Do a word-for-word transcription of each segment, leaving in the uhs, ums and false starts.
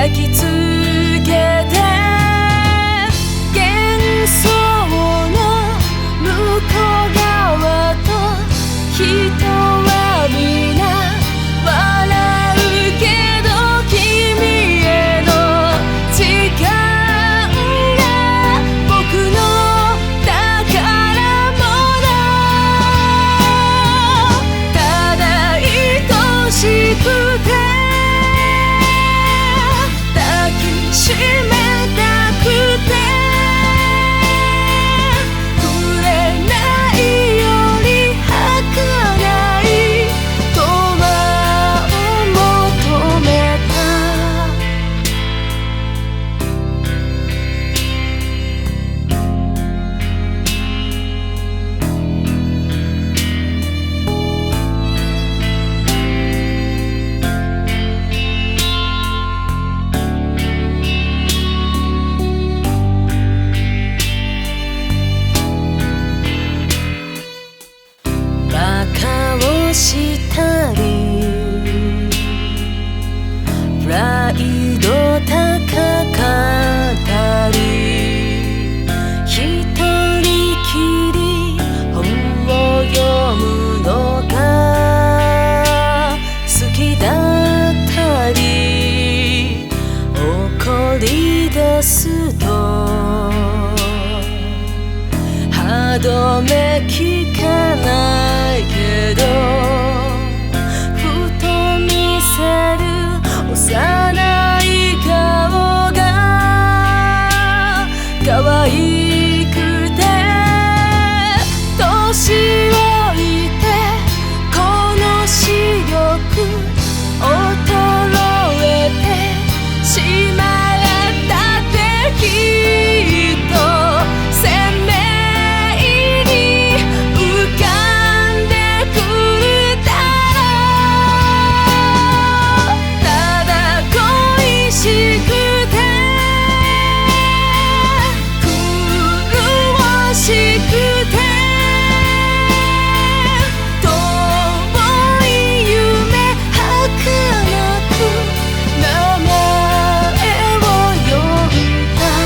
抱きつけて幻想の向こう側と人は皆笑うけど君への時間が僕の宝物ただ愛しくて抱きしめたくて触れないより儚い永遠を求めた馬鹿をしたりプライド高かったり一人きり本を読むのが好きだったり怒り出すと歯止め聞かないけどふと見せる幼い顔が可愛くて年老いてこの視力衰えてしまったってきっと鮮明に浮かんでくるだろうただ恋しくて苦しくて遠い夢儚く名前を呼んだ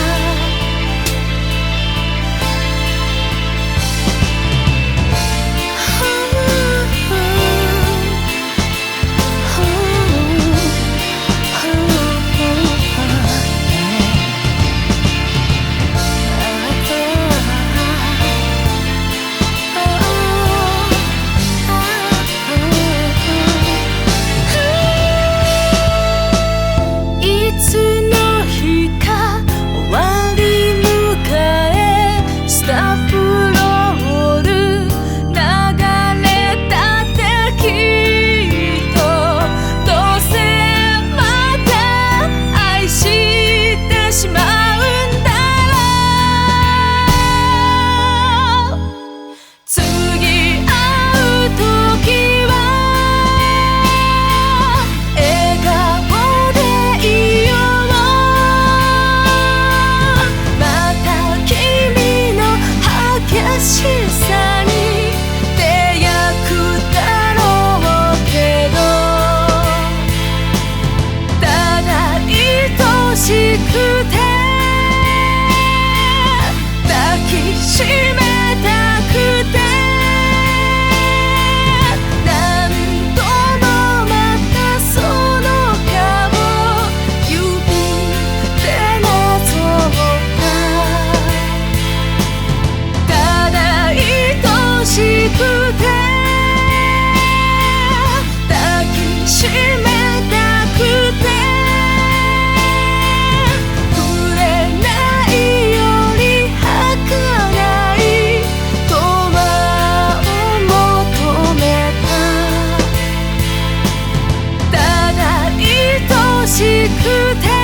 いつの日か終わり迎えスタッフロール流れたってきっとどうせまた愛してしまうんだろう次会う時は笑顔でいようまた君の激しさに出会うだろうけどただ愛しくて抱きしめたくて何度もまたその顔指でなぞったただ愛しくて抱きしめたくて触れないより儚い永遠を求めたただ愛しくて